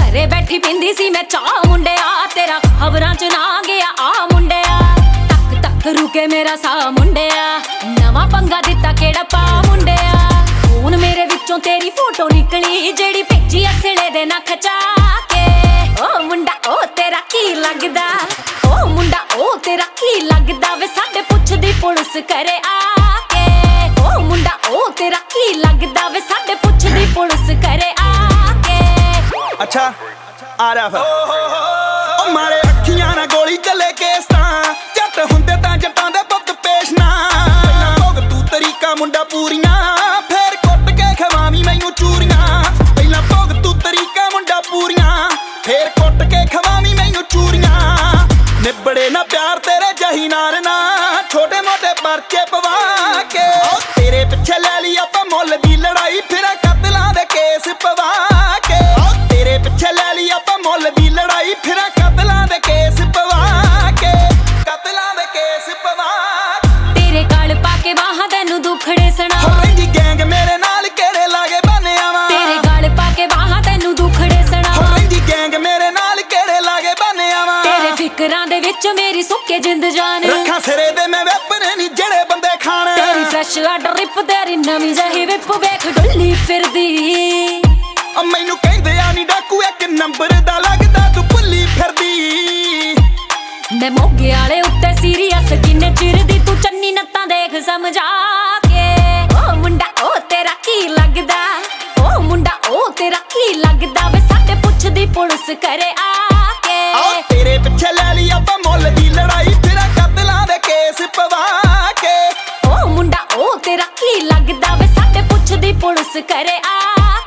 ਘਰੇ ਬੈਠੀ ਪਿੰਦੀ ਸੀ ਮੈਂ ਚਾਹ ਮੁੰਡਿਆ, ਤੇਰਾ ਖਬਰਾਂ ਚ ਨਾ ਗਿਆ ਆ ਮੁੰਡਿਆ। ਤੱਕ ਤੱਕ ਰੁਕੇ ਮੇਰਾ ਸਾਹ ਮੁੰਡਿਆ, ਨਵਾਂ ਪੰਗਾ ਦਿੱਤਾ ਕਿਹੜਾ ਪਾ ਮੁੰਡਿਆ। ਹੁਣ ਮੇਰੇ ਵਿੱਚੋਂ ਤੇਰੀ ਫੋਟੋ ਨਿਕਲੀ, ਜਿਹੜੀ ਭੇਜੀ ਅਸਲੇ ਦੇ ਨਾ ਖਚਾ ਕੇ। ਓ ਮੁੰਡਾ ਓ ਤੇਰਾ ਕੀ ਲੱਗਦਾ, ਓ ਮੁੰਡਾ ਓ ਤੇਰਾ ਕੀ ਲੱਗਦਾ ਵੇ ਸਾਡੇ ਪੁੱਛਦੀ ਪੁਲਿਸ ਘਰੇ ਆ ਕੇ। ਓ ਮੁੰਡਾ ਓ ਤੇਰਾ ਕੀ ਲੱਗਦਾ ਵੇ ਸਾਡੇ ਪੁੱਛਦੀ ਪੁਲਿਸ ਘਰੇ ਆ ਕੇ। ਅੱਛਾ ਆ ਰਿਹਾ ਫਿਰ ਓ ਮਾਰੇ ਅੱਖੀਆਂ ਨਾਲ ਗੋਲੀ ਚੱਲੇ ਕੇਸ ਤਾਂ ਜੱਟ ਹੁੰਦੇ ਤਾਂ ਜੱਟਾਂ ਦੇ ਪੁੱਤ ਪੇਸ਼ ਨਾ। ਪਹਿਲਾਂ ਭੋਗ ਤੂੰ ਤਰੀਕਾ ਮੁੰਡਾ ਪੂਰੀਆਂ, ਫੇਰ ਕੁੱਟ ਕੇ ਖਵਾਵੀਂ ਮੈਨੂੰ ਚੂਰੀਆਂ। ਪਹਿਲਾਂ ਭੋਗ ਤੂੰ ਤਰੀਕਾ ਮੁੰਡਾ ਪੂਰੀਆਂ, ਫੇਰ ਕੁੱਟ ਕੇ ਖਵਾਵੀਂ ਮੈਨੂੰ ਚੂਰੀਆਂ। ਨਿਬੜੇ ਨਾ ਪਿਆਰ ਤੇਰੇ ਜਹੀ ਨਾਰ ਨਾ, ਛੋਟੇ ਮੋਟੇ ਪਰਚੇ ਪਵਾ ਕੇ। ਤੇਰੇ ਪਿੱਛੇ ਲੈ ਲਈ ਆਪਾਂ ਮੁੱਲ ਦੀ ਲੜਾਈ, ਫਿਰ ਕਤਲਾਂ ਦੇ ਕੇਸ ਪਵਾ ਕੇ। ਤੇਰੇ ਪਿੱਛੇ ਲੈ ਲਈ ਆਪਾਂ ਮੁੱਲ ਦੀ ਲੜਾਈ, ਫਿਰ ਕਤਲਾਂ ਦੇ ਕੇਸ ਪਵਾ ਕੇ। ਕਤਲਾਂ ਦੇ ਕੇਸ ਪਵਾ ਤੇਰੇ ਗਲ ਪਾ ਕੇ ਬਾਹਾਂ ਤੈਨੂੰ ਦੁੱਖੜੇ ਸੁਣਾ। ਰਹਿੰਦੀ ਗੈਂਗ ਮੇਰੇ ਨਾਲ ਕਿਹੜੇ ਲਾਗੇ ਬੰਨਿਆ ਵਾ। ਤੇਰੇ ਗਲ ਪਾ ਕੇ ਬਾਹਾਂ ਤੈਨੂੰ ਦੁੱਖੜੇ ਸੁਣਾ। ਰਹਿੰਦੀ ਗੈਂਗ ਮੇਰੇ ਨਾਲ ਕਿਹੜੇ ਲਾਗੇ ਬੰਨਿਆ ਵਾ। ਤੇਰੇ ਫਿਕਰਾਂ ਦੇ ਵਿੱਚ ਮੇਰੀ ਸੁੱਕੇ ਜਿੰਦ ਜਾਨ, ਰੱਖਾਂ ਸਿਰੇ ਦੇ ਮੈਂ ਵੈਪਨ ਨਹੀਂ ਜਿਹੜੇ ਬੰਦੇ ਖਾਣ। ਤੇਰੀ ਫਰੈਸ਼ ਆਰਡਰ ਰਿਪ, ਤੇਰੀ ਨਵੀਂ ਜਹੀ ਵਿਪ ਵੇਖ ਡੁੱਲੀ ਫਿਰਦੀ। ਮੈਨੂੰ ਕਹਿੰਦੇ ਆ ਨੀ ਡਾਕੂ ਇੱਕ ਨੰਬਰ ਦਾ, ਲੱਗਦਾ ਤੂੰ ਭੁੱਲੀ ਫਿਰਦੀ। ਮੈਂ ਮੋਗੇ ਵਾਲੇ ਉੱਤੇ ਸੀਰੀਅਸ ਕਿੰਨੇ ਚਿਰ ਦੀ, ਤੂੰ ਚੰਨੀ ਨੱਤਾਂ ਦੇਖ ਸਮਝਾ ਕੇ। ਓ ਮੁੰਡਾ ਓ ਤੇਰਾ ਕੀ ਲੱਗਦਾ, ਓ ਮੁੰਡਾ ਓ ਤੇਰਾ ਕੀ ਲੱਗਦਾ ਵੇ ਸਾਡੇ ਪੁੱਛਦੀ ਪੁਲਿਸ ਘਰੇ ਆ ਕੇ। ਤੇਰੇ ਪਿੱਛੇ ਲੈ ਲਈ ਆਪਾਂ ਮੁੱਲ ਦੀ ਲੜਾਈ, ਫਿਰ ਕਤਲਾਂ ਦੇ ਕੇਸ ਪਵਾ ਕੇ। ਓ ਮੁੰਡਾ ਓ ਤੇਰਾ ਕੀ ਲੱਗਦਾ ਵੇ ਸਾਡੇ ਪੁੱਛਦੀ ਪੁਲਿਸ ਘਰੇ ਆ